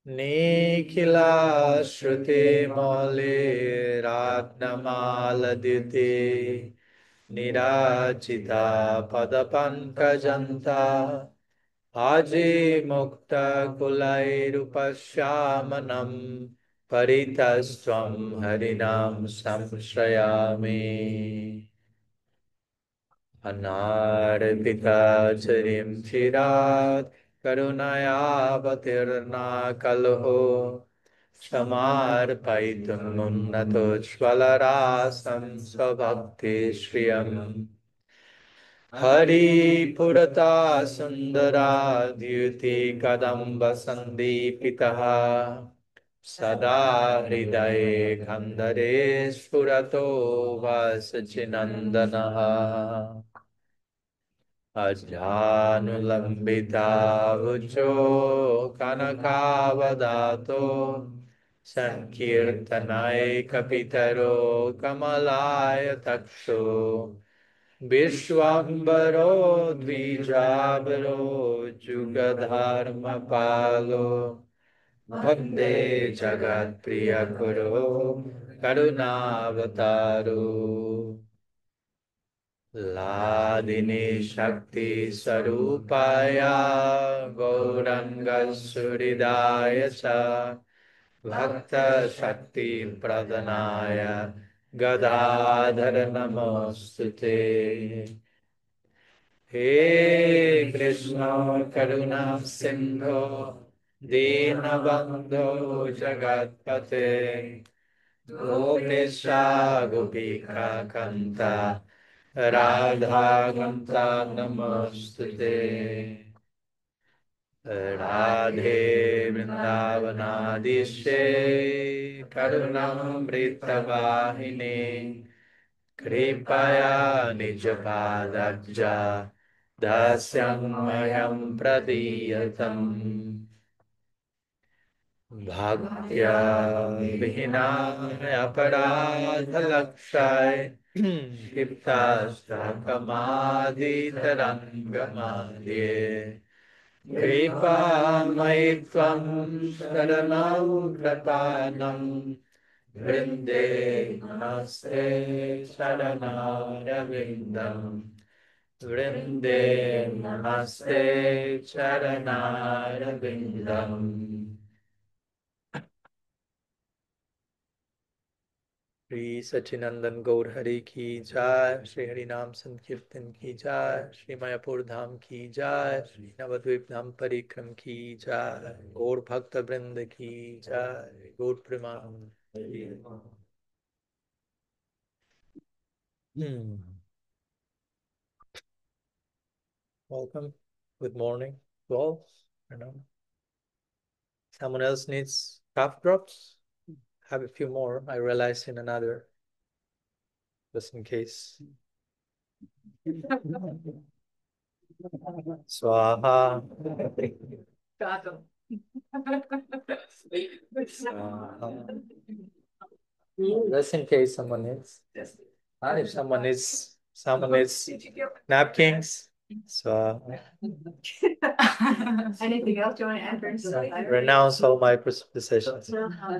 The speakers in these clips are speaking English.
Nikhila Shruti Mole Ragnamaladiti Nirachita Padapankajanta Aji Mukta Kulairupashyamanam Paritasvam Harinam Samshrayami Anarpita Charim Chirat Karunayavatirna Kalho Samarpaitum Munnato Shvalarasam Svabhakti Shriyam Hari Purata Sundara Dhyuti Kadamba Sandipitaha Sada Hridaye Khandare Spurato Vasachinandanaha Ajjanulambita Vujo Kanakavadato Sankirtanai Kapitaro Kamalaya Taksho Vishwambaro Dvijabaro Jugadharma Palo Bhande Jagat Priyakaro Karunavataru Ladini Shakti Sarupaya Gauranga Suridaya Cha Bhakta Shakti Pradhanaya Gadadhara Namostute He Krishna Karuna Sindhu Dinabandhu Jagatpate Gopesha Gopika Kanta Radha Kanta Namostute Radhe Vrindavanadishe Karunamrita Vahine Kripaya Nijapadaja Dasyam Mayam Pradiyatam Bhaktya Vihinaya Aparadha Lakshay Kiptashta Kamadi Tarangamadye Kripa Maitvam Sharanam Krapanam Vrinde Namaste Charanaravindam Vrinde Namaste Charanaravindam Shri Sachinandan Gaur Hari Ki Jai, Shri Harinam Sankirtan Ki Jai, Shri Mayapur Dham Ki Jai, Shri Navadvip Dham Parikram Ki Jai, Gaur Bhakta Vrinda Ki Jai, Gaur Premanand. Hmm. Welcome. Good morning to all. You know, someone else needs cough drops. Have a few more. I realize in another, just in case. Swaha. Swaha. Just in case someone needs. If someone needs napkins. So Anything else you want to add for renounce all my presuppositions.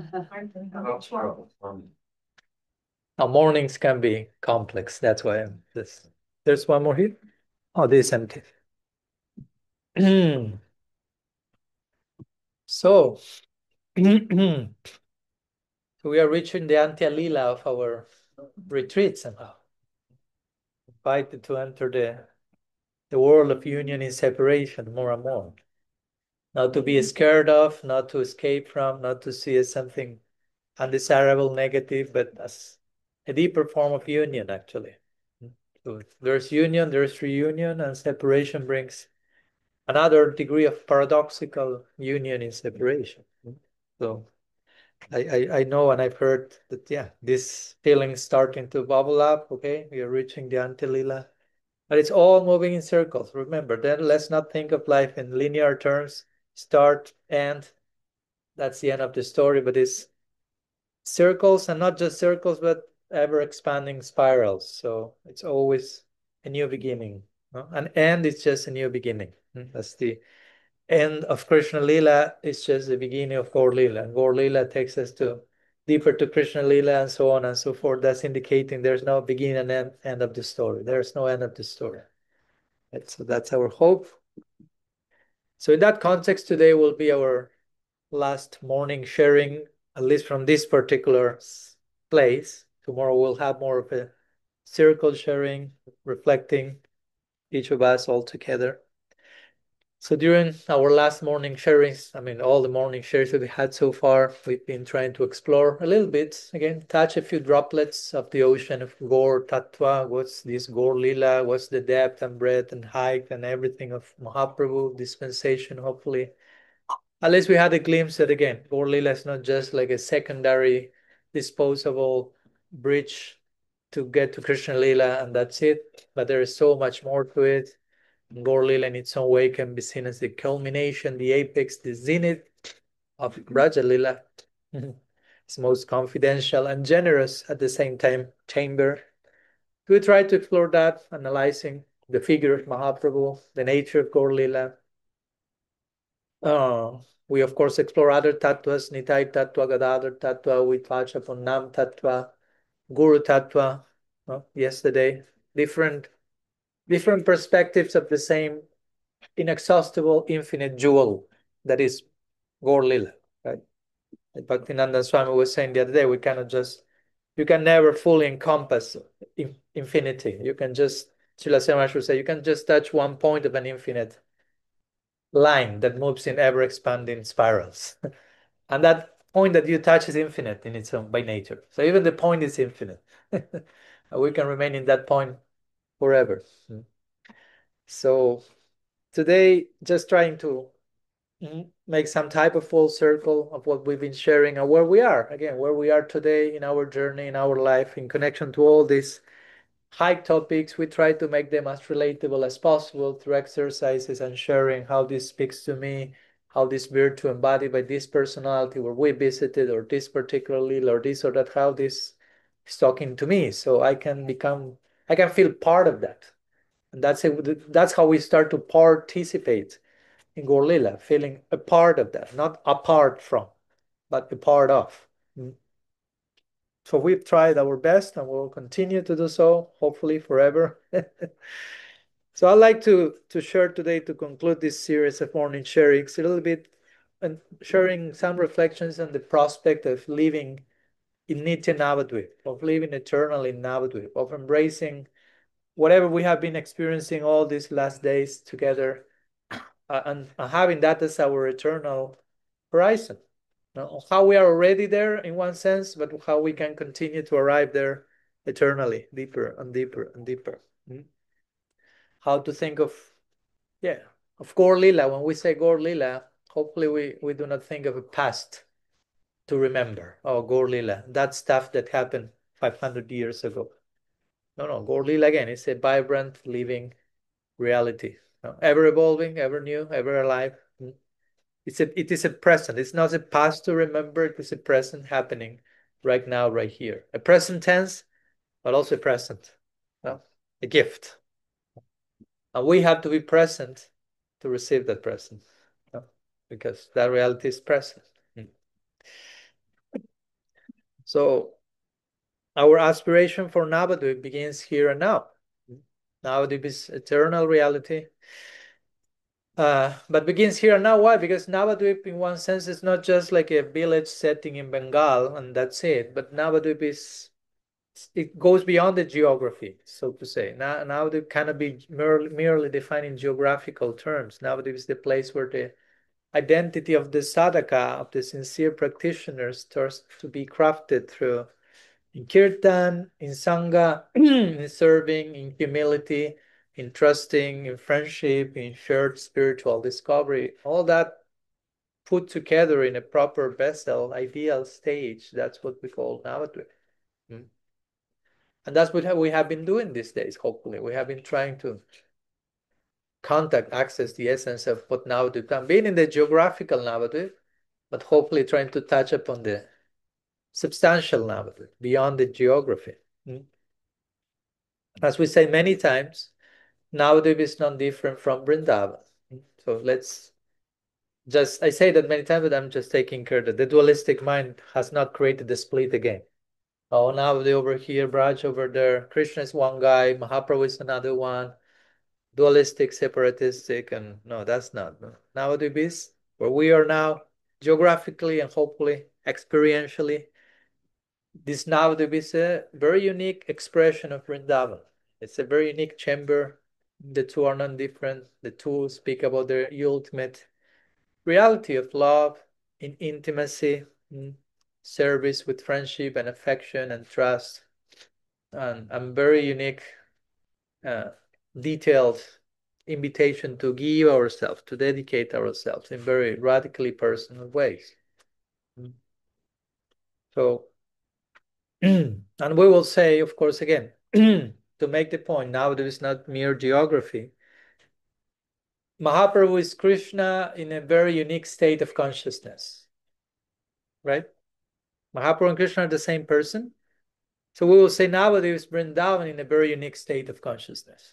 Now mornings can be complex. That's why I'm this. There's one more here. Oh, this is empty. So, so we are reaching the Antya Lila of our retreat somehow. Invited to enter the world of union in separation more and more. Not to be scared of, not to escape from, not to see as something undesirable, negative, but as a deeper form of union, actually. So there's union, there's reunion, and separation brings another degree of paradoxical union in separation. So I know and I've heard that, yeah, this feeling is starting to bubble up. Okay, we are reaching the Antilila. But it's all moving in circles. Remember, then let's not think of life in linear terms, start, end. That's the end of the story, but it's circles, and not just circles, but ever expanding spirals. So it's always a new beginning. No? An end is just a new beginning. That's the end of Krishna Lila is just the beginning of Gaur Lila. And Gaur Lila takes us to deeper to Krishna Lila and so on and so forth. That's indicating there's no beginning and end of the story. There's no end of the story. So that's our hope. So in that context, today will be our last morning sharing, at least from this particular place. Tomorrow we'll have more of a circle sharing, reflecting, each of us all together. So during our last morning sharings, I mean, all the morning shares that we had so far, we've been trying to explore a little bit, again, touch a few droplets of the ocean of Gaur Tattva. What's this Gaur Lila? What's the depth and breadth and height and everything of Mahaprabhu dispensation, hopefully. At least we had a glimpse that, again, Gaur Lila is not just like a secondary disposable bridge to get to Krishna Lila and that's it, but there is so much more to it. Gaur Lila in its own way can be seen as the culmination, the apex, the zenith of Raja Lila. It's most confidential and generous at the same time chamber. We try to explore that, analyzing the figure of Mahaprabhu, the nature of Gaur Lila. We of course explore other tattvas, Nitai Tattva, Gadadhar Tattva. We touch upon Nam Tattva, Guru Tattva. Yesterday, different perspectives of the same inexhaustible, infinite jewel that is Gaur Lila, right? Bhaktinanda Swami was saying the other day, you can never fully encompass infinity. You can just, Srila Semash would say, you can just touch one point of an infinite line that moves in ever expanding spirals. And that point that you touch is infinite in its own by nature. So even the point is infinite. We can remain in that point forever. So today, just trying to make some type of full circle of what we've been sharing and where we are, again, where we are today in our journey, in our life, in connection to all these high topics. We try to make them as relatable as possible through exercises and sharing how this speaks to me, how this virtue embodied by this personality where we visited, or this particular lila, or this or that, how this is talking to me. So I can feel part of that. And that's how we start to participate in Gaur Lila, feeling a part of that, not apart from, but a part of. So we've tried our best and we'll continue to do so, hopefully forever. So I'd like to share today, to conclude this series of morning sharings, a little bit and sharing some reflections on the prospect of living in Nitya Navadvip, of living eternally in Navadvip, of embracing whatever we have been experiencing all these last days together, and having that as our eternal horizon. How we are already there in one sense, but how we can continue to arrive there eternally, deeper and deeper and deeper. How to think of, Gaur Lila. When we say Gaur Lila, hopefully we do not think of a past to remember. Oh, Gaur Lila, that stuff that happened 500 years ago. No, Gaur Lila again, it's a vibrant, living reality. Ever evolving, ever new, ever alive. It is a present. It's not a past to remember. It is a present happening right now, right here. A present tense, but also a present. A gift. And we have to be present to receive that present. Because that reality is present. So our aspiration for Navadvip begins here and now. Navadvip is eternal reality. But begins here and now. Why? Because Navadvip, in one sense, is not just like a village setting in Bengal and that's it. But Navadvip it goes beyond the geography, so to say. Navadvip cannot be merely defined in geographical terms. Navadvip is the place where the identity of the sadhaka, of the sincere practitioner, starts to be crafted through in kirtan, in sangha, in serving, in humility, in trusting, in friendship, in shared spiritual discovery. All that put together in a proper vessel, ideal stage. That's what we call Navadvip. And that's what we have been doing these days, hopefully. We have been trying to access the essence of what Navadvip can be in the geographical Navadvip, but hopefully trying to touch upon the substantial Navadvip, beyond the geography. As we say many times, Navadvip is not different from Vrindavan. So let's just, I say that many times, but I'm just taking care that the dualistic mind has not created the split again. Oh, now they over here, Braj over there, Krishna is one guy, Mahaprabhu is another one, dualistic, separatistic, and no, that's not. No. Navadvip where we are now, geographically and hopefully experientially. This Navadvip is a very unique expression of Vrindavan. It's a very unique chamber. The two are non different. The two speak about their ultimate reality of love in intimacy, service with friendship and affection and trust, and very unique, detailed invitation to give ourselves, to dedicate ourselves in very radically personal ways. So, and we will say, of course, again, to make the point, now there is not mere geography. Mahaprabhu is Krishna in a very unique state of consciousness, right? Mahaprabhu and Krishna are the same person. So we will say nowadays Vrindavan in a very unique state of consciousness.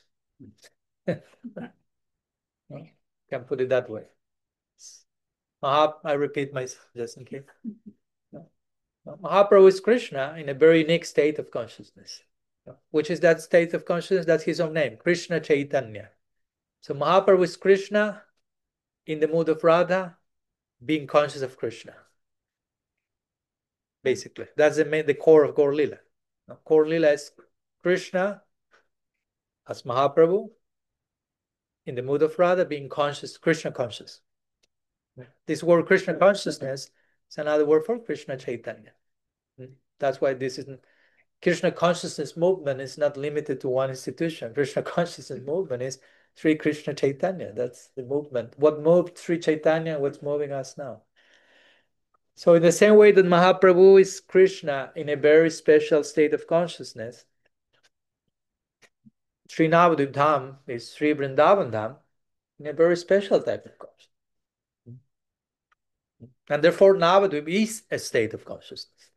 Can put it that way. I repeat myself just in case. Mahaprabhu is Krishna in a very unique state of consciousness. Which is that state of consciousness? That's his own name, Krishna Chaitanya. So Mahaprabhu is Krishna in the mood of Radha, being conscious of Krishna. Basically, that's the core of Gaur Lila. Gaur Lila is Krishna as Mahaprabhu in the mood of Radha, being conscious, Krishna conscious. This word Krishna consciousness is another word for Krishna Chaitanya. That's why this is Krishna consciousness movement is not limited to one institution. Krishna consciousness movement is Sri Krishna Chaitanya. That's the movement. What moved Sri Chaitanya, what's moving us now. So in the same way that Mahaprabhu is Krishna in a very special state of consciousness, Sri Navadvip Dham is Sri Vrindavan Dham in a very special type of consciousness. And therefore Navadvip is a state of consciousness,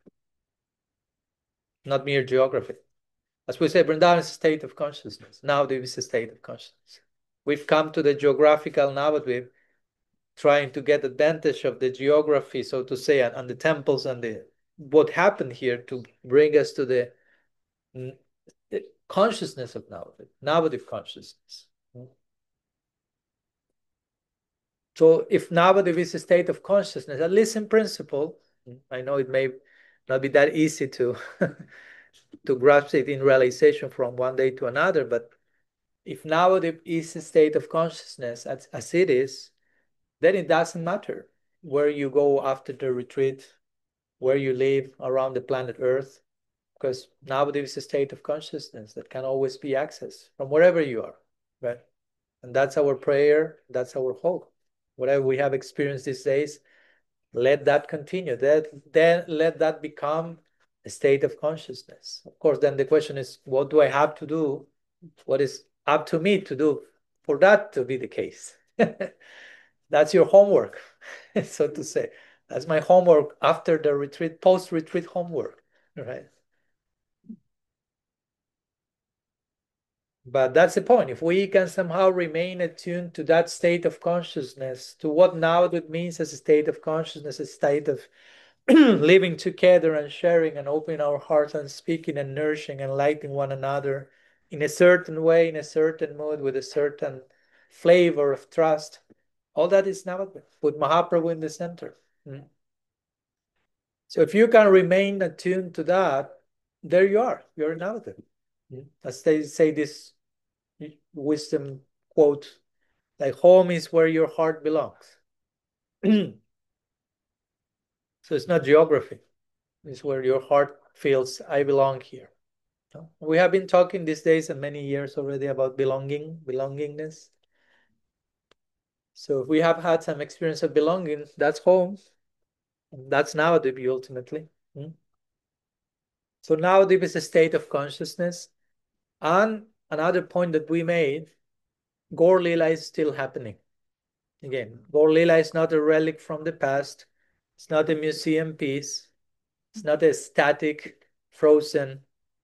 not mere geography. As we say, Vrindavan is a state of consciousness. Navadvip is a state of consciousness. We've come to the geographical Navadvip trying to get advantage of the geography, so to say, and the temples and what happened here to bring us to the consciousness of Navadvip consciousness. So if Navadvip is a state of consciousness, at least in principle, I know it may not be that easy to to grasp it in realization from one day to another, but if Navadvip is a state of consciousness as it is, then it doesn't matter where you go after the retreat, where you live around the planet Earth, because Navadvip is a state of consciousness that can always be accessed from wherever you are, right? And that's our prayer, that's our hope. Whatever we have experienced these days, let that continue. Then let that become a state of consciousness. Of course, then the question is, what do I have to do? What is up to me to do for that to be the case? That's your homework, so to say. That's my homework after the retreat, post-retreat homework, right? But that's the point. If we can somehow remain attuned to that state of consciousness, to what now it means as a state of consciousness, a state of living together and sharing and opening our hearts and speaking and nourishing and lighting one another in a certain way, in a certain mood, with a certain flavor of trust. All that is Navadvip, with Mahaprabhu in the center. So if you can remain attuned to that, there you are. You're Navadvip. As they say this wisdom quote, like home is where your heart belongs. So it's not geography. It's where your heart feels, I belong here. We have been talking these days and many years already about belongingness. So if we have had some experience of belonging, that's home. That's Navadvip ultimately. So Navadvip is a state of consciousness. And another point that we made, Gaur Lila is still happening. Again, Gaur Lila is not a relic from the past. It's not a museum piece. It's not a static, frozen,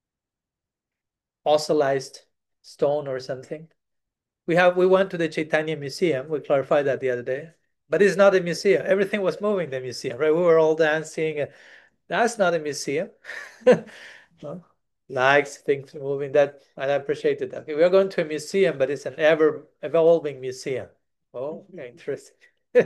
fossilized stone or something. We went to the Chaitanya Museum. We clarified that the other day. But it's not a museum. Everything was moving in the museum, right? We were all dancing. That's not a museum. No? Likes things moving. That I appreciated that. Okay, we are going to a museum, but it's an ever evolving museum. Oh, okay, interesting.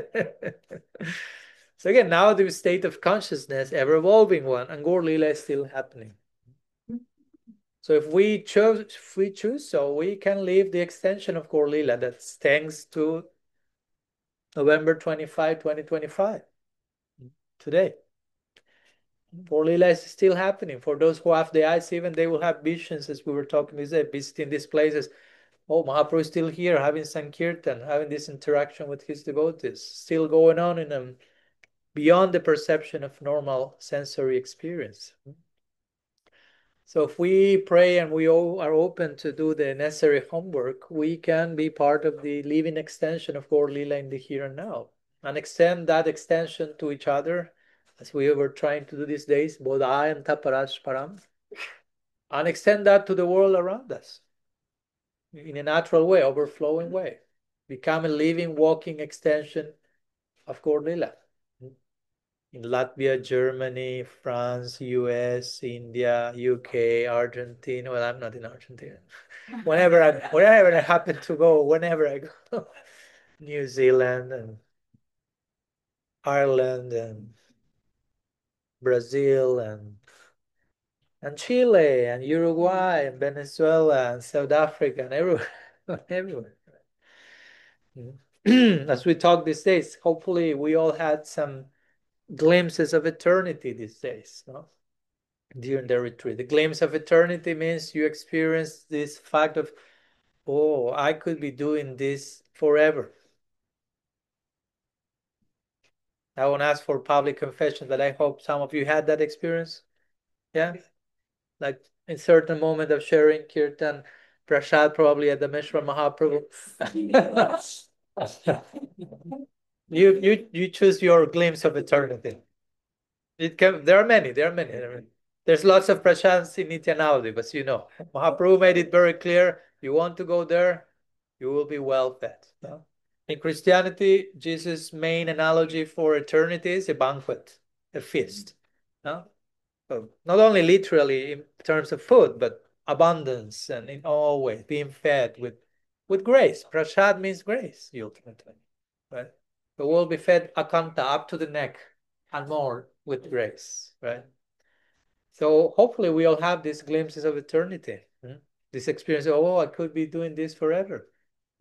So again, now the state of consciousness, ever evolving one, and Gaur Lila is still happening. So if we choose, so we can leave the extension of Gaur Lila. That's thanks to November 25, 2025. Today. Gaur Lila is still happening. For those who have the eyes, even they will have visions, as we were talking this day, visiting these places. Oh, Mahaprabhu is still here, having Sankirtan, having this interaction with his devotees, still going on in a beyond the perception of normal sensory experience. So if we pray and we all are open to do the necessary homework, we can be part of the living extension of Gaur Lila in the here and now, and extend that extension to each other, as we were trying to do these days, Bodhaya and Taparash Param, and extend that to the world around us in a natural way, overflowing way. Become a living, walking extension of Gaur Lila. In Latvia, Germany, France, US, India, UK, Argentina. Well, I'm not in Argentina. Whenever I happen to go, whenever I go, New Zealand and Ireland and Brazil and Chile and Uruguay and Venezuela and South Africa and everywhere, everywhere. As we talk these days, hopefully we all had some glimpses of eternity these days, no? During the retreat. The glimpse of eternity means you experience this fact of, oh, I could be doing this forever. I won't ask for public confession, but I hope some of you had that experience. Yeah? Like in certain moment of sharing Kirtan, Prasad probably at the Mishra Mahaprabhu. You choose your glimpse of eternity. There are many. There's lots of prashads in Nityanavadi, but you know, Mahaprabhu made it very clear. You want to go there, you will be well fed. No? In Christianity, Jesus' main analogy for eternity is a banquet, a feast. No? So not only literally in terms of food, but abundance and in all ways, being fed with grace. Prasad means grace, ultimately. Right? So we'll be fed akanta up to the neck and more with grace, right? So hopefully we all have these glimpses of eternity. This experience of, oh, I could be doing this forever.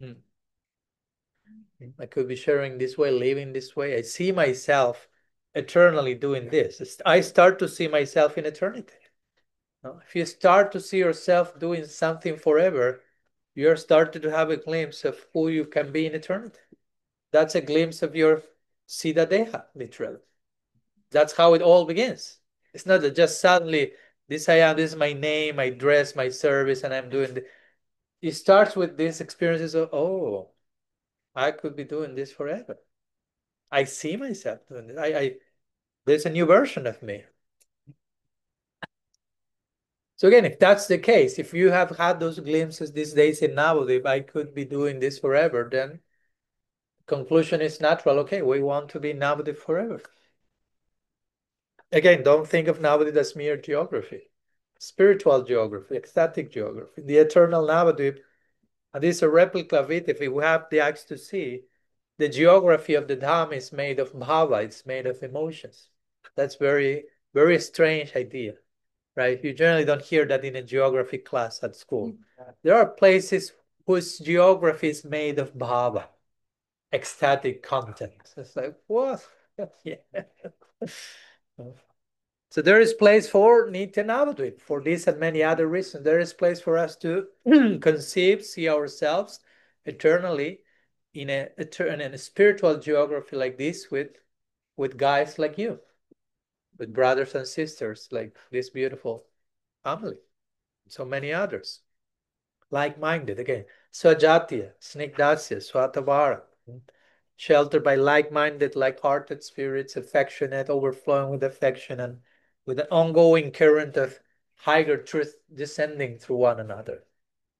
I could be sharing this way, living this way. I see myself eternally doing this. I start to see myself in eternity. If you start to see yourself doing something forever, you're starting to have a glimpse of who you can be in eternity. That's a glimpse of your Siddha Deha, literally. That's how it all begins. It's not that just suddenly, this I am, this is my name, my dress, my service, and I'm doing it starts with these experiences of, oh, I could be doing this forever. I see myself doing this. There's a new version of me. So again, if that's the case, if you have had those glimpses these days in Navadip, I could be doing this forever, then the conclusion is natural. Okay, we want to be Navadip forever. Again, don't think of Navadip as mere geography. Spiritual geography, ecstatic geography, the eternal Navadip. And this is a replica of it. If we have the eyes to see, the geography of the Dham is made of bhava, it's made of emotions. That's very, very strange idea, right? You generally don't hear that in a geography class at school. There are places whose geography is made of bhava, ecstatic content. It's like, what? Yeah. So there is place for Nitya Navadvip. For this and many other reasons, there is place for us to conceive, see ourselves eternally in a spiritual geography like this with guys like you, with brothers and sisters like this beautiful family, so many others, like-minded again. Swajatiya, Snigdasya, Swatabhara, sheltered by like-minded, like-hearted spirits, affectionate, overflowing with affection, and with an ongoing current of higher truth descending through one another.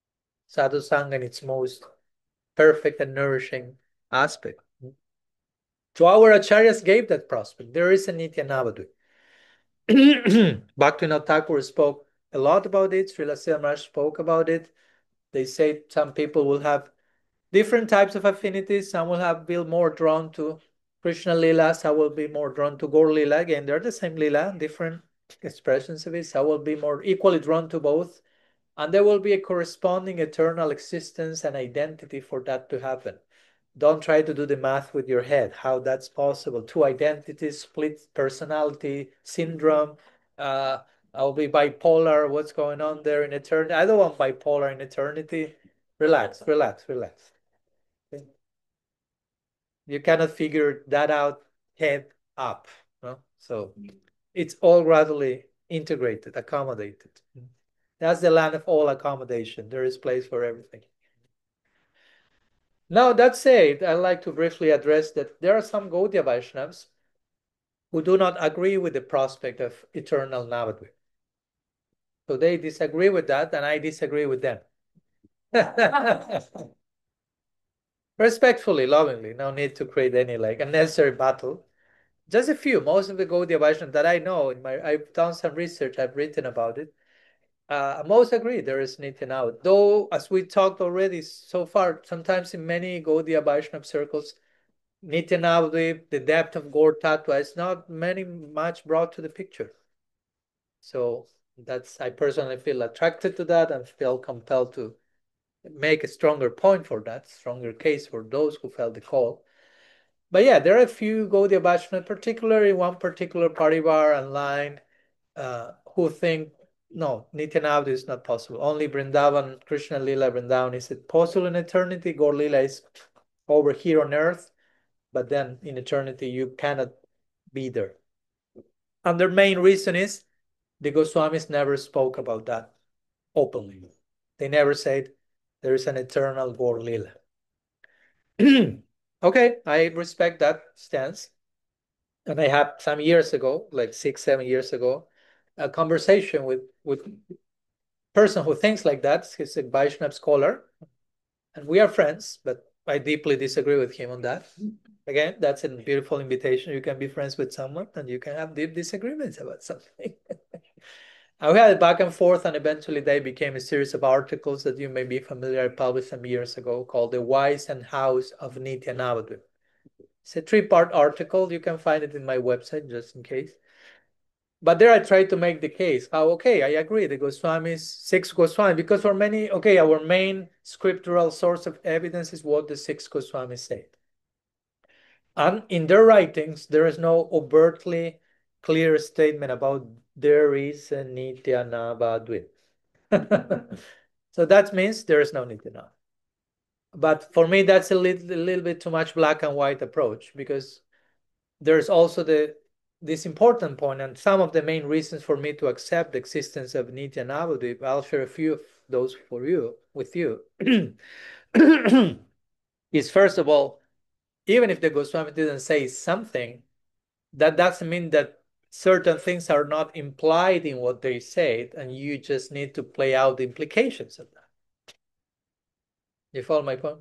Sadhu Sangha in its most perfect and nourishing aspect. So our acharyas gave that prospect. There is a Nitya Navadvip. Bhaktivinoda Thakur spoke a lot about it. Srila Sridhar Maharaj spoke about it. They say some people will have different types of affinities. Some will have be more drawn to Krishna Lila. Some will be more drawn to Gaur Lila. Again, they're the same Lila, different expressions of it. Some will be more equally drawn to both. And there will be a corresponding eternal existence and identity for that to happen. Don't try to do the math with your head, how that's possible. Two identities, split personality syndrome. I'll be bipolar. What's going on there in eternity? I don't want bipolar in eternity. Relax, relax, relax. Okay? You cannot figure that out head up. No? So it's all gradually integrated, accommodated. That's the land of all accommodation. There is place for everything. Now, that said, I'd like to briefly address that there are some Gaudiya Vaishnavas who do not agree with the prospect of eternal Navadvip. So they disagree with that, and I disagree with them. Respectfully, lovingly, no need to create any like unnecessary battle. Just a few. Most of the Gaudiya Vaishnavas that I know, I've done some research, I've written about it. Most agree there is Nitya Navadvip. Though, as we talked already so far, sometimes in many Gaudiya Vaishnava circles, Nitya Navadvip, the depth of Gaur Tattva is not much brought to the picture. So I personally feel attracted to that and feel compelled to make a stronger point for that, stronger case for those who felt the call. But yeah, there are a few Gaudiya Vaishnavas, particularly one particular parivar and line, who think, no, Nitya Navadvip is not possible. Only Vrindavan, Krishna Lila Vrindavan is it possible in eternity. Gaur Lila is over here on earth, but then in eternity you cannot be there. And their main reason is the Goswamis never spoke about that openly. They never said there is an eternal Gaur Lila. Okay, I respect that stance. And I had some years ago, like 6-7 years ago, a conversation with person who thinks like that. He's a Vaishnava scholar, and we are friends, but I deeply disagree with him on that. Again, that's a beautiful invitation. You can be friends with someone and you can have deep disagreements about something. I had it back and forth, and eventually they became a series of articles that you may be familiar. I published some years ago called The Whys and Hows of Nitya Navadvip. It's a 3-part article. You can find it in my website just in case. But there I tried to make the case. Okay, I agree. The Goswamis, 6 Goswamis, because for many, okay, our main scriptural source of evidence is what the 6 Goswamis said. And in their writings, there is no overtly clear statement about there is a Nitya Navadvip. So that means there is no Nitya Navadvip. But for me, that's a little bit too much black and white approach, because there's also this important point, and some of the main reasons for me to accept the existence of Nitya Navadvip. I'll share a few of those with you. Is first of all, even if the Goswami didn't say something, that doesn't mean that certain things are not implied in what they said, and you just need to play out the implications of that. You follow my point?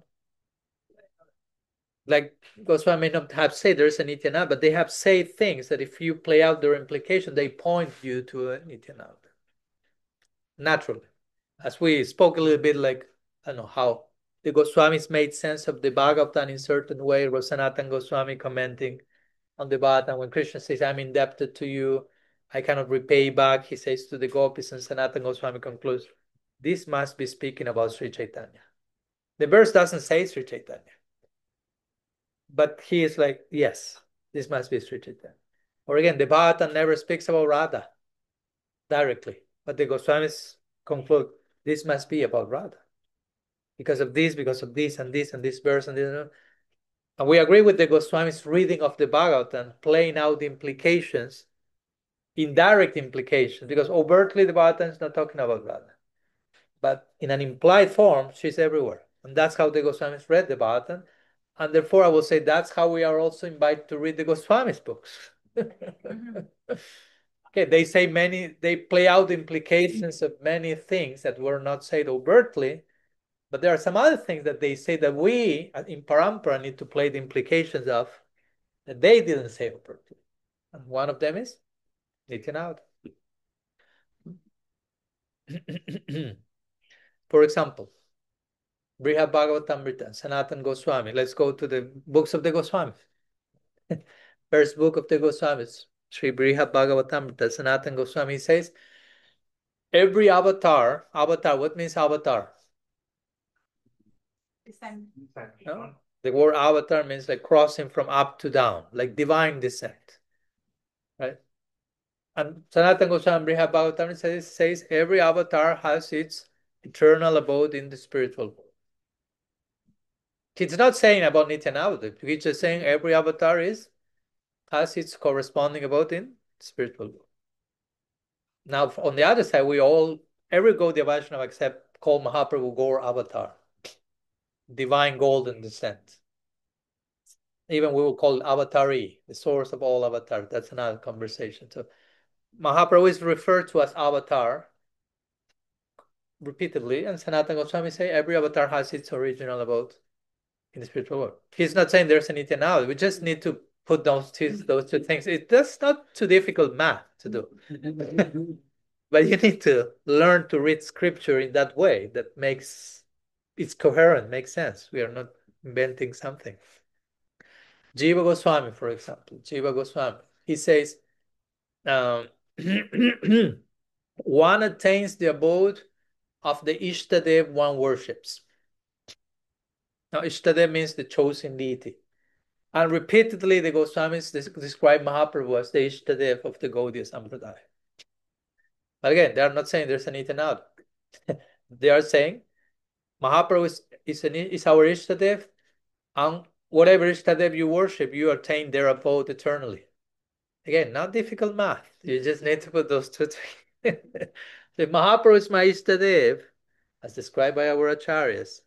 Like Goswami may not have said there's a Nityananda, but they have said things that if you play out their implication, they point you to a Nityananda. Naturally. As we spoke a little bit, like, I don't know how the Goswamis made sense of the Bhagavatam in a certain way. Sanatana Goswami commenting on the Bhagavatam when Krishna says, I'm indebted to you, I cannot repay back. He says to the gopis, and Sanatana Goswami concludes, this must be speaking about Sri Chaitanya. The verse doesn't say Sri Chaitanya. But he is like, yes, this must be Sri Chaitanya. Or again, the Bhagavatam never speaks about Radha directly, but the Goswamis conclude this must be about Radha because of this, and this verse, and this. And we agree with the Goswamis' reading of the Bhagavatam, playing out the implications, indirect implications, because overtly the Bhagavatam is not talking about Radha. But in an implied form, she's everywhere. And that's how the Goswamis read the Bhagavatam. And therefore, I will say that's how we are also invited to read the Goswami's books. Okay, they play out the implications of many things that were not said overtly, but there are some other things that they say that we in Parampara need to play the implications of that they didn't say appropriately. And one of them is Nityananda. For example, Brihad Bhagavatamrita, Sanatana Goswami. Let's go to the books of the Goswamis. First book of the Goswamis, Sri Brihad Bhagavatamrita, Sanatana Goswami says, every avatar, what means avatar? No? The word avatar means like crossing from up to down, like divine descent, right? And Sanatana Goswami Brihad Bhagavatamrita says every avatar has its eternal abode in the spiritual world. It's not saying about Nityananda. It's just saying every avatar has its corresponding abode in the spiritual world. Now, on the other side, every Gaudiya Vaishnava except called Mahaprabhu Gaur Avatar, divine golden descent. Even we will call it Avatari, the source of all avatars. That's another conversation. So Mahaprabhu is referred to as Avatar repeatedly, and Sanatana Goswami say every avatar has its original abode in the spiritual world. He's not saying there's a Nityananda. We just need to put those two things. That's not too difficult math to do. But you need to learn to read scripture in that way that it's coherent, makes sense. We are not inventing something. Jiva Goswami, for example, he says, one attains the abode of the Ishtadev one worships. Now, Ishtadev means the chosen deity. And repeatedly, the Goswamis describe Mahaprabhu as the Ishtadev of the Gaudiya Sampradaya. But again, they are not saying there's an Nityananda. They are saying Mahaprabhu is our Ishtadev, and whatever Ishtadev you worship, you attain their abode eternally. Again, not difficult math. You just need to put those two things. If Mahaprabhu is my Ishtadev, as described by our acharyas,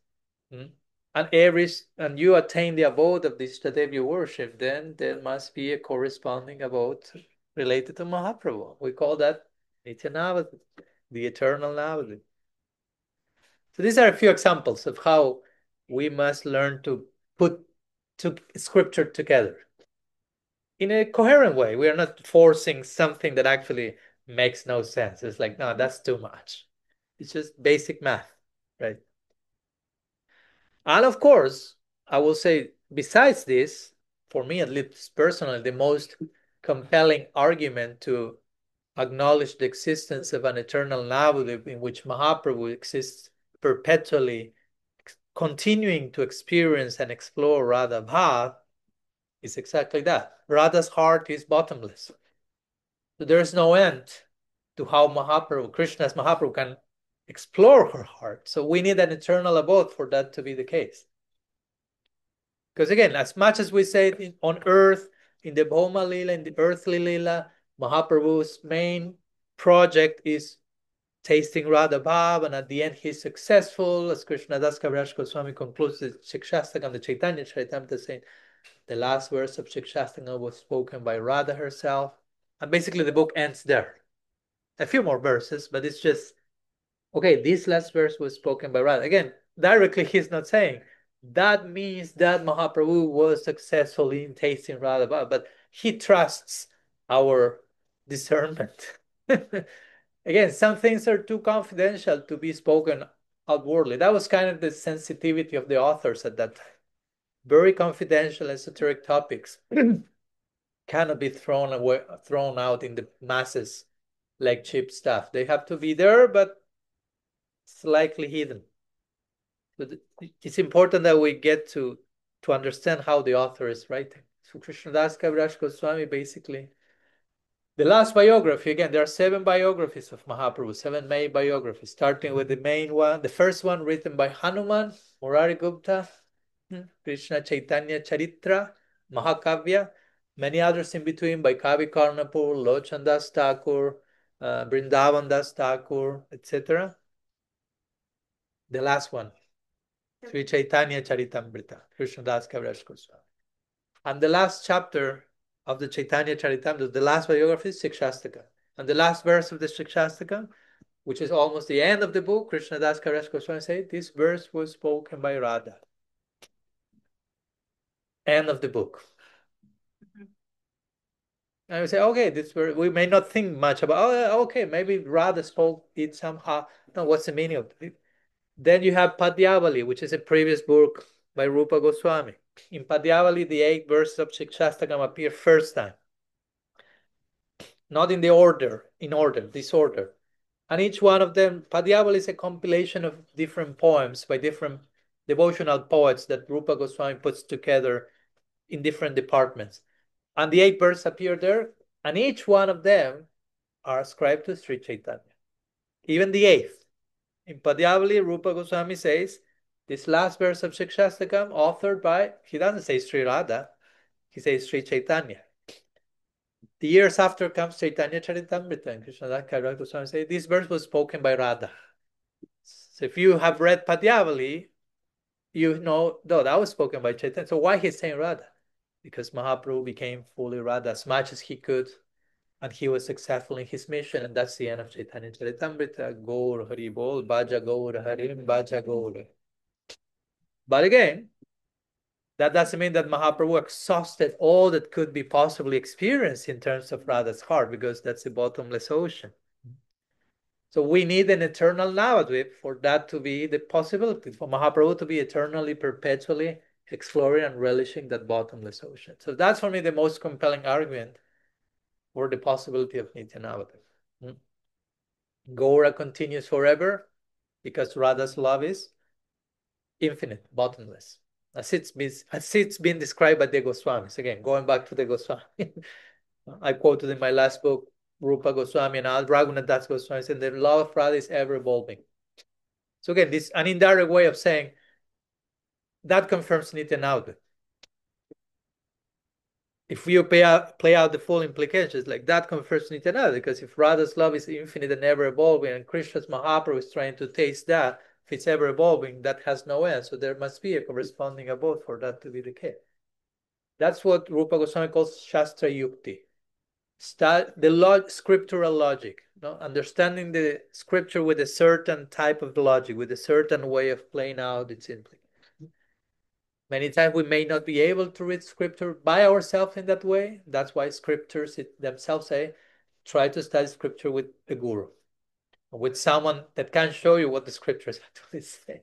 and you attain the abode of the Ishtadev you worship, then there must be a corresponding abode related to Mahaprabhu. We call that Nityanavadi, the eternal Navadi. So these are a few examples of how we must learn to put scripture together in a coherent way. We are not forcing something that actually makes no sense. It's like, no, that's too much. It's just basic math, right? And of course, I will say, besides this, for me at least personally, the most compelling argument to acknowledge the existence of an eternal Navadip in which Mahaprabhu exists perpetually, continuing to experience and explore Radha Bhav, is exactly that. Radha's heart is bottomless. So there's no end to how Krishna's Mahaprabhu can explore her heart. So we need an eternal abode for that to be the case. Because again, as much as we say on earth, in the Bhoma Lila, in the earthly Lila, Mahaprabhu's main project is tasting Radha Bhav, and at the end he's successful, as Krishnadas Kaviraj Goswami concludes the Shikshastakam, the Chaitanya Charitamrita, saying the last verse of Shikshastakam was spoken by Radha herself. And basically the book ends there. A few more verses, but it's just, okay, this last verse was spoken by Radha. Again, directly he's not saying, that means that Mahaprabhu was successful in tasting Radha Bhav, but he trusts our discernment. Again, some things are too confidential to be spoken outwardly. That was kind of the sensitivity of the authors at that time. Very confidential, esoteric topics cannot be thrown out in the masses like cheap stuff. They have to be there, but slightly hidden. But it's important that we get to understand how the author is writing. So Krishnadas Kaviraj Goswami, basically, the last biography, again, there are 7 biographies of Mahaprabhu, 7 main biographies, starting with the main one, the first one written by Hanuman, Murari Gupta, Krishna Chaitanya Charitra, Mahakavya, many others in between by Kavi Karnapur, Lochan Das Thakur, Brindavan Das Thakur, etc. The last one, Sri Chaitanya Charitamrita, Krishna Das Kaviraj Goswami. And the last chapter of the Chaitanya Charitamrita, the last biography, is Shikshastaka. And the last verse of the Shikshastaka, which is almost the end of the book, Krishna Das Kaviraj Goswami said, this verse was spoken by Radha. End of the book. And we say, okay, we may not think much about, oh, okay, maybe Radha spoke it somehow. No, what's the meaning of it? Then you have Padyavali, which is a previous book by Rupa Goswami. In Padyavali, the 8 verses of Shikshastakam appear first time. Not in disorder. And each one of them, Padyavali is a compilation of different poems by different devotional poets that Rupa Goswami puts together in different departments. And the 8 verses appear there, and each one of them are ascribed to Sri Chaitanya. Even the 8th. In Padyavali, Rupa Goswami says, this last verse of Shikshastakam, authored by, he doesn't say Sri Radha, he says Sri Chaitanya. The years after comes Chaitanya Charitamrita, and Krishnadas Kaviraj Goswami says, this verse was spoken by Radha. So if you have read Padyavali, you know, no, that was spoken by Chaitanya. So why he's saying Radha? Because Mahaprabhu became fully Radha as much as he could, and he was successful in his mission, and that's the end of Chaitanya Charitamrita. Gaur Hari Bol, Bhaja Gaur Harim, Bhaja Gaur. But again, that doesn't mean that Mahaprabhu exhausted all that could be possibly experienced in terms of Radha's heart, because that's a bottomless ocean. So we need an eternal Navadvip for that to be the possibility, for Mahaprabhu to be eternally, perpetually exploring and relishing that bottomless ocean. So that's for me the most compelling argument for the possibility of Nitya Navadvip. Gaura continues forever because Radha's love is infinite, bottomless. As it's been described by the Goswamis. Again, going back to the Goswami. I quoted in my last book, Rupa Goswami and Raghunath Das Goswami said the love of Radha is ever evolving. So again, this an indirect way of saying that confirms Nitya Navadvip. If we play out the full implications, like that confirms Nitya Navadvip, because if Radha's love is infinite and ever evolving, and Krishna's Mahaprabhu is trying to taste that, if it's ever evolving, that has no end. So there must be a corresponding abode for that to be the case. That's what Rupa Goswami calls Shastra Yukti. The scriptural logic, understanding the scripture with a certain type of logic, with a certain way of playing out its implications. Many times we may not be able to read scripture by ourselves in that way. That's why scriptures themselves say, try to study scripture with a guru, with someone that can show you what the scriptures actually say.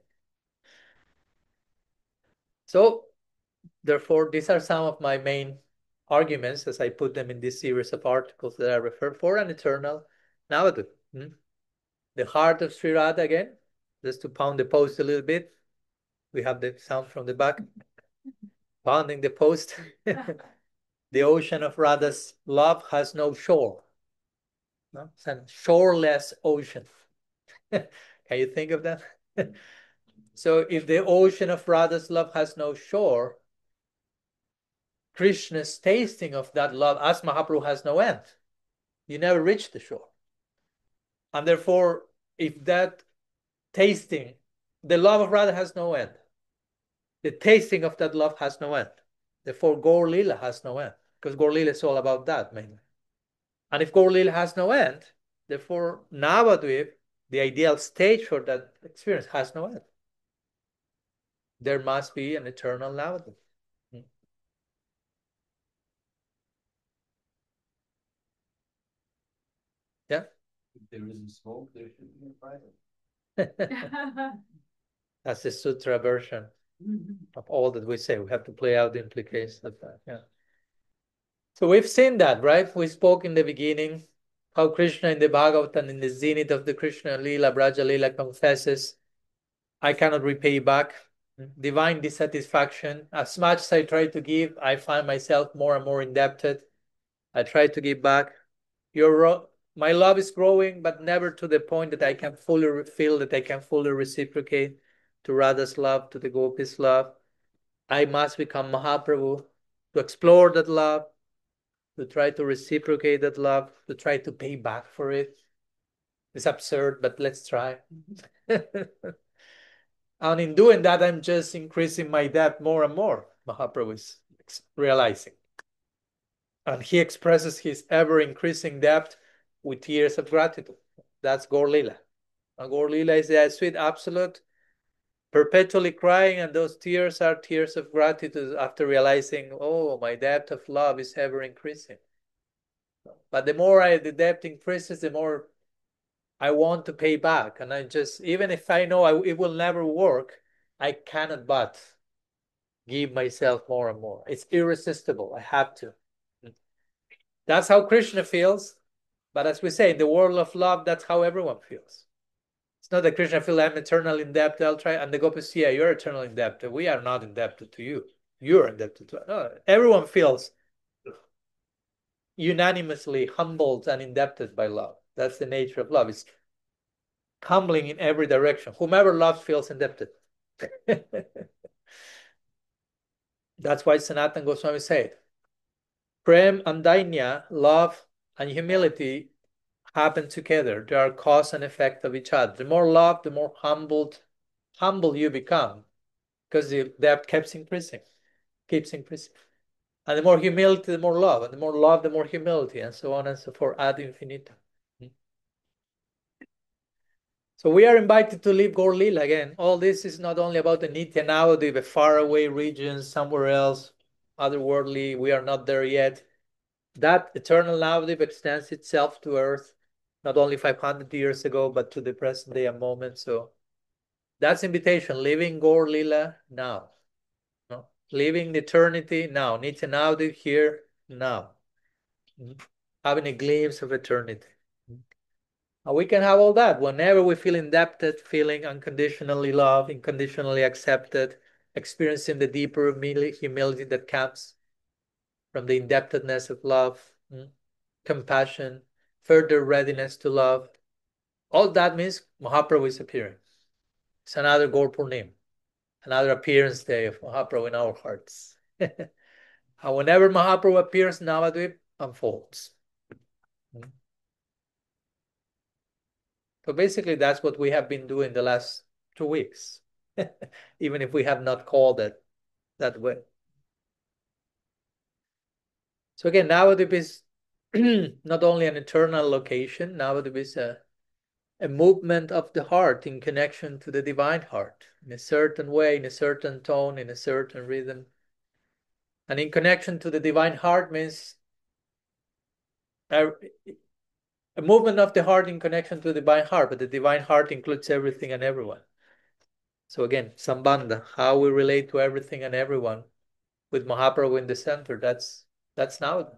So, therefore, these are some of my main arguments as I put them in this series of articles that I refer for an eternal Navadvip. The heart of Sri Radha again, just to pound the post a little bit. We have the sound from the back. Pounding the post. The ocean of Radha's love has no shore. No? It's a shoreless ocean. Can you think of that? So if the ocean of Radha's love has no shore, Krishna's tasting of that love as Mahaprabhu has no end. You never reach the shore. And therefore, if that tasting, the love of Radha has no end. The tasting of that love has no end. Therefore, Gaur Lila has no end, because Gaur Lila is all about that mainly. And if Gaur Lila has no end, therefore Navadvip, the ideal stage for that experience, has no end. There must be an eternal Navadvip. Yeah. If there isn't smoke, there should be fire. That's the sutra version of all that we say. We have to play out the implications of that. Yeah. So we've seen that, right? We spoke in the beginning how Krishna in the Bhagavatam, in the zenith of the Krishna Lila, Braja Lila, confesses, I cannot repay back. Divine dissatisfaction. As much as I try to give, I find myself more and more indebted. I try to give back. My love is growing, but never to the point that I can fully feel that I can fully reciprocate to Radha's love, to the Gopis' love. I must become Mahaprabhu to explore that love, to try to reciprocate that love, to try to pay back for it. It's absurd, but let's try. And in doing that, I'm just increasing my debt more and more, Mahaprabhu is realizing. And he expresses his ever-increasing debt with tears of gratitude. That's Gaur Lila. And Gaur Lila is the sweet absolute, perpetually crying, and those tears are tears of gratitude after realizing, oh, my depth of love is ever increasing. But the more the debt increases, the more I want to pay back. And I just, even if I know it will never work, I cannot but give myself more and more. It's irresistible. I have to. That's how Krishna feels. But as we say, in the world of love, that's how everyone feels. It's not that Krishna feels I'm eternally indebted. I'll try, and the gopis, yeah, you're eternally indebted. We are not indebted to you. You're indebted to us. No, everyone feels unanimously humbled and indebted by love. That's the nature of love. It's humbling in every direction. Whomever loves feels indebted. That's why Sanatana Goswami said, Prem and Dainya, love and humility, happen together. They are cause and effect of each other. The more love, the more humble you become, because the debt keeps increasing. And the more humility, the more love. And the more love, the more humility, and so on and so forth, ad infinitum. So we are invited to live Gaur Lila again. All this is not only about the Nitya Navadvip, the faraway regions, somewhere else, otherworldly. We are not there yet. That eternal Navadvip extends itself to Earth, not only 500 years ago, but to the present day and moment. So that's invitation, living Gaur Lila now. No? Living eternity now. Nitya Navadvip here now. Having a glimpse of eternity. And we can have all that whenever we feel indebted, feeling unconditionally loved, unconditionally accepted, experiencing the deeper humility that comes from the indebtedness of love, compassion, further readiness to love. All that means Mahaprabhu is appearing. It's another Gaur Purnima, another appearance day of Mahaprabhu in our hearts. And whenever Mahaprabhu appears, Navadvip unfolds. So basically, that's what we have been doing the last 2 weeks, even if we have not called it that way. So again, Navadvip is not only an eternal location, Navadvip is a movement of the heart in connection to the divine heart, in a certain way, in a certain tone, in a certain rhythm. And in connection to the divine heart means a movement of the heart in connection to the divine heart, but the divine heart includes everything and everyone. So again, Sambandha, how we relate to everything and everyone with Mahaprabhu in the center, that's now.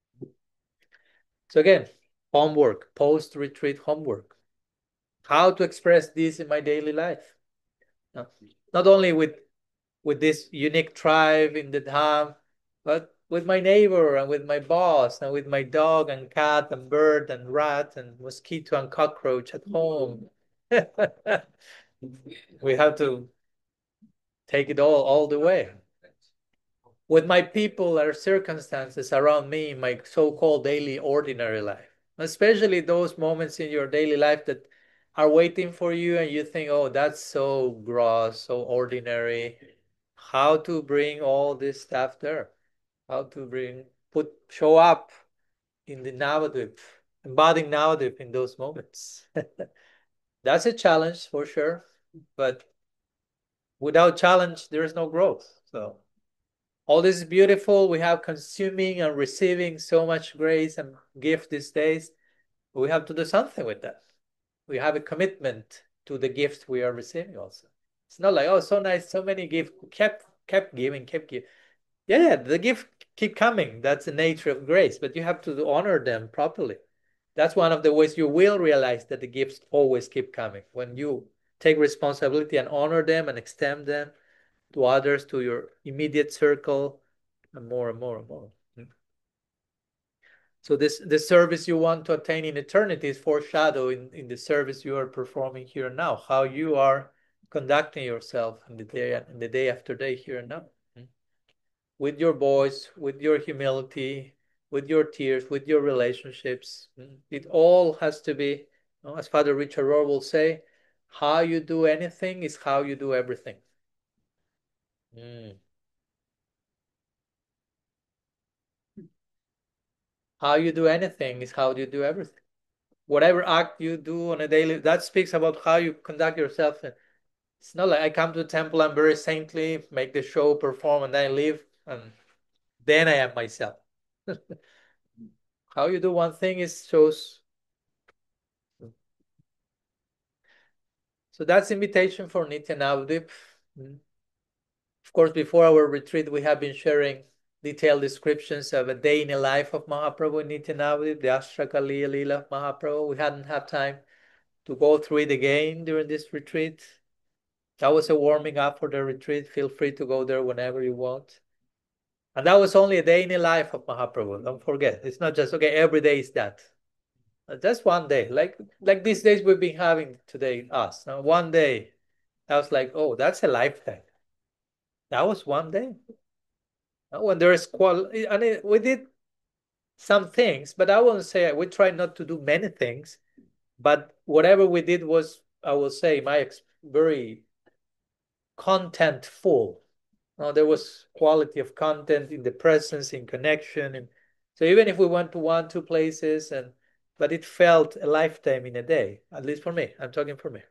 So again, homework, post-retreat homework. How to express this in my daily life. Not only with this unique tribe in the Dham, but with my neighbor and with my boss and with my dog and cat and bird and rat and mosquito and cockroach at home. We have to take it all the way. With my people or circumstances around me in my so-called daily ordinary life, especially those moments in your daily life that are waiting for you and you think, oh, that's so gross, so ordinary. How to bring all this stuff there? How to show up in the Navadvip, embodying Navadvip in those moments. That's a challenge for sure, but without challenge, there is no growth. So all this is beautiful. We have consuming and receiving so much grace and gift these days. We have to do something with that. We have a commitment to the gift we are receiving also. It's not like, oh, so nice, so many gifts, kept giving, kept giving. Yeah, the gift keep coming. That's the nature of grace, but you have to honor them properly. That's one of the ways you will realize that the gifts always keep coming. When you take responsibility and honor them and extend them to others, to your immediate circle, and more and more and more. So this service you want to attain in eternity is foreshadowed in the service you are performing here and now, how you are conducting yourself in the day after day here and now. With your voice, with your humility, with your tears, with your relationships. It all has to be, as Father Richard Rohr will say, how you do anything is how you do everything. How you do anything is how you do everything. Whatever act you do on a daily, that speaks about how you conduct yourself. It's not like I come to the temple, I'm very saintly, make the show, perform, and then I leave, and then I am myself. How you do one thing is shows. So that's invitation for Nitya Navadip. Of course, before our retreat, we have been sharing detailed descriptions of a day in the life of Mahaprabhu Nitya Navadip, the Ashtakaliya Leela of Mahaprabhu. We hadn't had time to go through it again during this retreat. That was a warming up for the retreat. Feel free to go there whenever you want. And that was only a day in the life of Mahaprabhu. Don't forget, it's not just, okay, every day is that. Just one day. Like these days we've been having today, us. Now, one day, I was like, oh, that's a lifetime. That was one day. When there is quality, and we did some things, but I won't say we tried not to do many things. But whatever we did was, I will say, very contentful. There was quality of content in the presence, in connection, and so even if we went to 1, 2 places, but it felt a lifetime in a day, at least for me. I'm talking for me.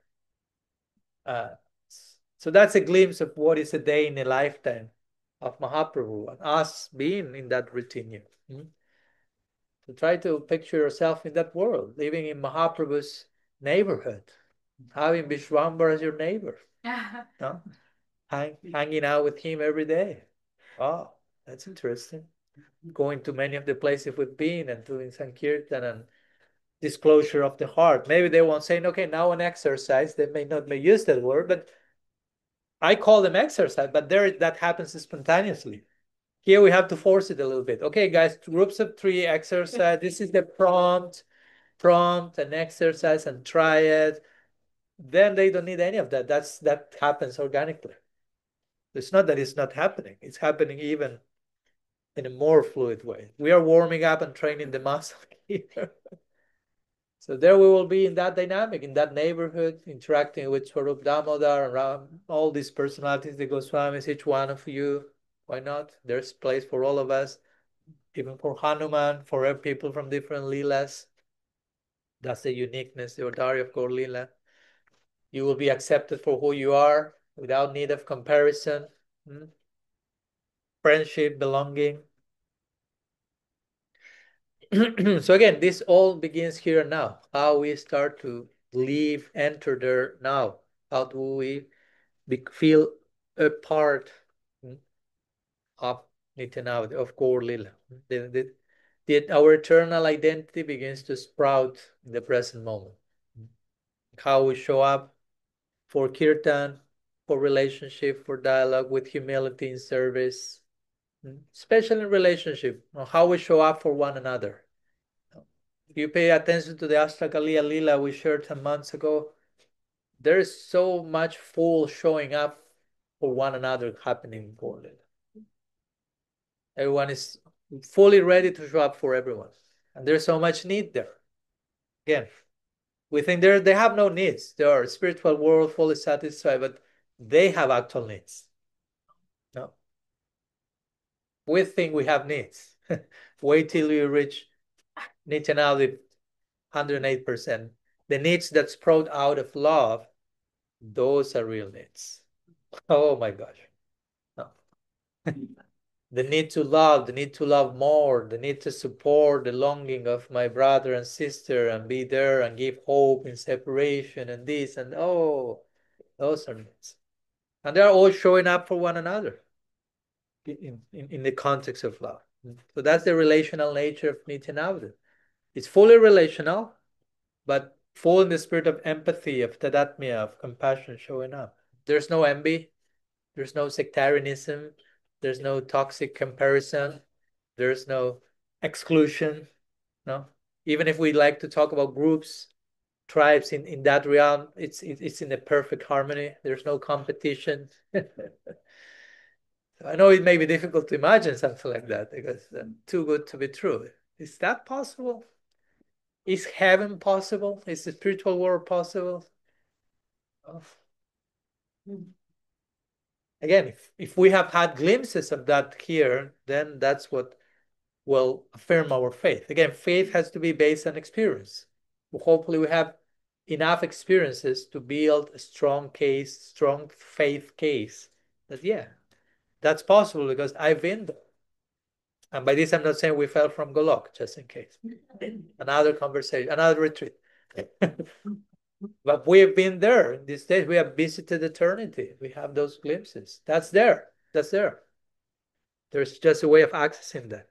So that's a glimpse of what is a day in a lifetime of Mahaprabhu and us being in that retinue. So try to picture yourself in that world, living in Mahaprabhu's neighborhood, having Vishwambar as your neighbor, no? Hanging out with him every day. Oh, that's interesting. Going to many of the places we've been and doing Sankirtan and disclosure of the heart. Maybe they won't say, okay, now an exercise. They may not may use that word, but I call them exercise, but there that happens spontaneously. Here we have to force it a little bit. Okay, guys, groups of 3 exercise. This is the prompt and exercise and try it. Then they don't need any of that. That happens organically. It's not that it's not happening. It's happening even in a more fluid way. We are warming up and training the muscle here. So there we will be in that dynamic, in that neighborhood, interacting with Swarup Damodar, around all these personalities, the Goswamis, each one of you. Why not? There's place for all of us, even for Hanuman, for people from different Leelas. That's the uniqueness, the Audari of Gaur Leela. You will be accepted for who you are without need of comparison. Friendship, belonging. So again, this all begins here and now. How we start to live, enter there now. How do we feel a part of Nityanavadi, of Gaur Lila? Our eternal identity begins to sprout in the present moment. How we show up for kirtan, for relationship, for dialogue, with humility in service, especially in relationship, how we show up for one another. If you pay attention to the Ashtakaliya Lila we shared some months ago, there is so much full showing up for one another happening in Gaur Lila. Everyone is fully ready to show up for everyone. And there's so much need there. Again, we think they have no needs. They are spiritual world fully satisfied, but they have actual needs. No. We think we have needs. Wait till you reach Nityanavadi 108%. The needs that sprout out of love, those are real needs. Oh my gosh. No. The need to love, the need to love more, the need to support the longing of my brother and sister and be there and give hope in separation and this and oh, those are needs. And they're all showing up for one another in the context of love. So that's the relational nature of Nityanavada. It's fully relational, but full in the spirit of empathy, of tadatmya, of compassion showing up. There's no envy, there's no sectarianism, there's no toxic comparison, there's no exclusion. No, even if we like to talk about groups, tribes in that realm, it's in a perfect harmony. There's no competition. I know it may be difficult to imagine something like that because too good to be true. Is that possible? Is heaven possible? Is the spiritual world possible? Oh. Again, if we have had glimpses of that here, then that's what will affirm our faith. Again, faith has to be based on experience. Hopefully we have enough experiences to build a strong case, strong faith case that, yeah, that's possible because I've been there. And by this, I'm not saying we fell from Golok, just in case. Another conversation, another retreat. But we have been there. In these days, we have visited eternity. We have those glimpses. That's there. That's there. There's just a way of accessing that.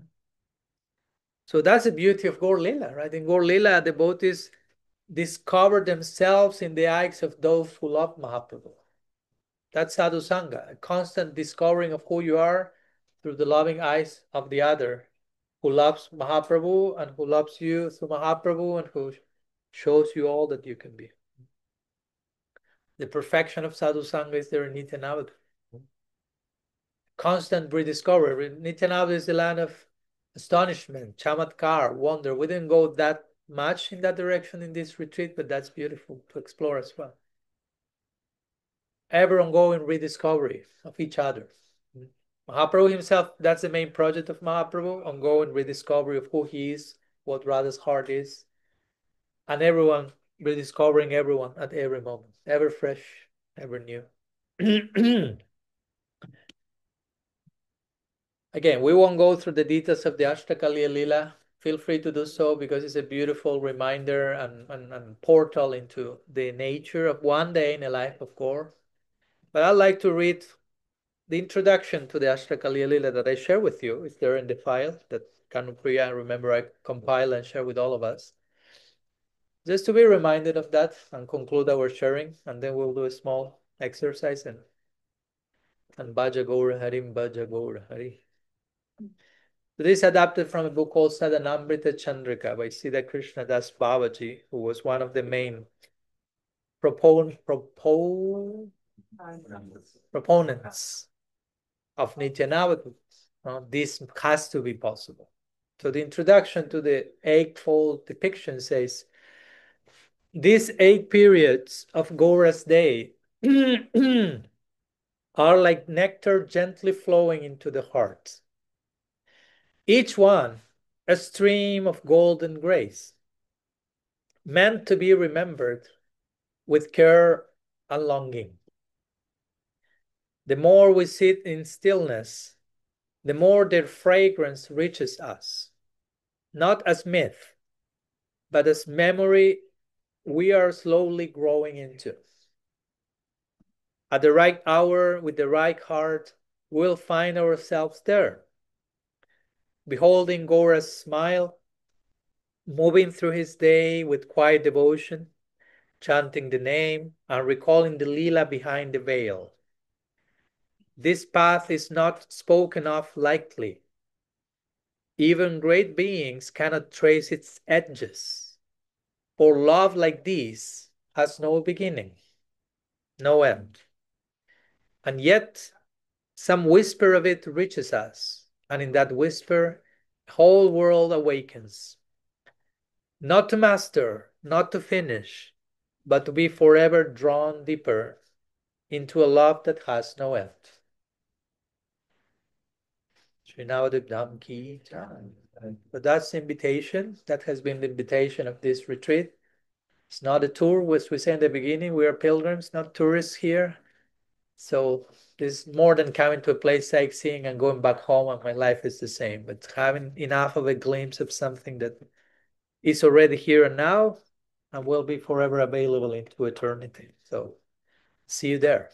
So that's the beauty of Gaur Lila, right? In Gaur Lila, the devotees discover themselves in the eyes of those who love Mahaprabhu. That's sadhu sangha, a constant discovering of who you are through the loving eyes of the other, who loves Mahaprabhu and who loves you through Mahaprabhu and who shows you all that you can be. The perfection of sadhu sangha is there in Nityanavadha. Constant rediscovery. Nityanavadha is the land of astonishment, chamatkar, wonder. We didn't go that much in that direction in this retreat, but that's beautiful to explore as well. Ever ongoing rediscovery of each other. Mahaprabhu himself, that's the main project of Mahaprabhu, ongoing rediscovery of who he is, what Radha's heart is, and everyone rediscovering everyone at every moment, ever fresh, ever new. Again, we won't go through the details of the Ashtakaliya Lila. Feel free to do so because it's a beautiful reminder and portal into the nature of one day in the life of Gaur. But I'd like to read the introduction to the Ashtakaliya Lila that I share with you. It's there in the file that Kanupriya, remember, I compile and share with all of us. Just to be reminded of that and conclude our sharing, and then we'll do a small exercise and Bhaja Gaura Harim, Bhaja Gaura Hari. This is adapted from a book called Sadhanamrita Chandrika by Siddha Krishna Das Babaji, who was one of the main proponents of Nityanavadha. This has to be possible. So the introduction to the eightfold depiction says, these 8 periods of Gaura's day are like nectar gently flowing into the heart. Each one a stream of golden grace, meant to be remembered with care and longing. The more we sit in stillness, the more their fragrance reaches us, not as myth, but as memory we are slowly growing into. At the right hour, with the right heart, we'll find ourselves there, beholding Gaura's smile, moving through his day with quiet devotion, chanting the name, and recalling the Leela behind the veil. This path is not spoken of lightly. Even great beings cannot trace its edges, for love like this has no beginning, no end. And yet, some whisper of it reaches us, and in that whisper, the whole world awakens. Not to master, not to finish, but to be forever drawn deeper into a love that has no end. But that's the invitation. That has been the invitation of this retreat. It's not a tour, as we said in the beginning. We are pilgrims, not tourists here. So this is more than coming to a place sightseeing and going back home and my life is the same. But having enough of a glimpse of something that is already here and now and will be forever available into eternity. So see you there.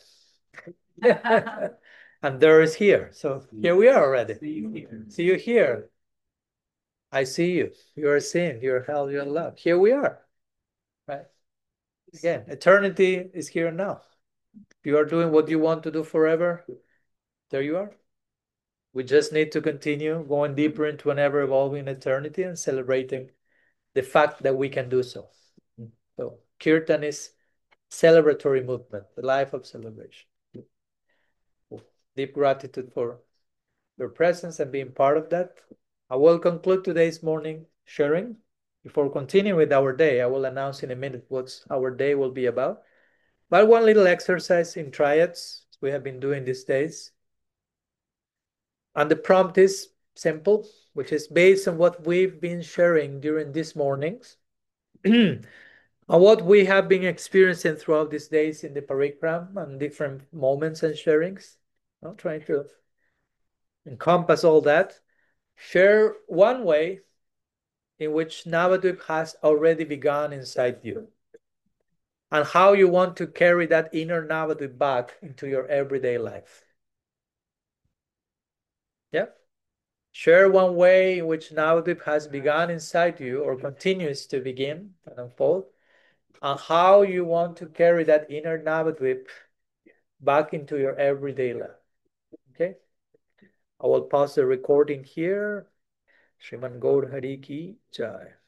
And there is here. So here we are already. See you here. I see you. You are seen. You are held. You are loved. Here we are. Right? Again, eternity is here and now. If you are doing what you want to do forever, there you are. We just need to continue going deeper into an ever-evolving eternity and celebrating the fact that we can do so. So Kirtan is celebratory movement, the life of celebration. Deep gratitude for your presence and being part of that. I will conclude today's morning sharing. Before continuing with our day, I will announce in a minute what our day will be about. But one little exercise in triads we have been doing these days. And the prompt is simple, which is based on what we've been sharing during these mornings, on what we have been experiencing throughout these days in the parikram and different moments and sharings. I'm trying to encompass all that. Share one way in which Navadvip has already begun inside you, and how you want to carry that inner Navadvip back into your everyday life. Yeah. Share one way in which Navadvip has begun inside you or continues to begin and unfold, and how you want to carry that inner Navadvip back into your everyday life. Okay. I will pause the recording here. Shriman Gaur Hari Ki Jai.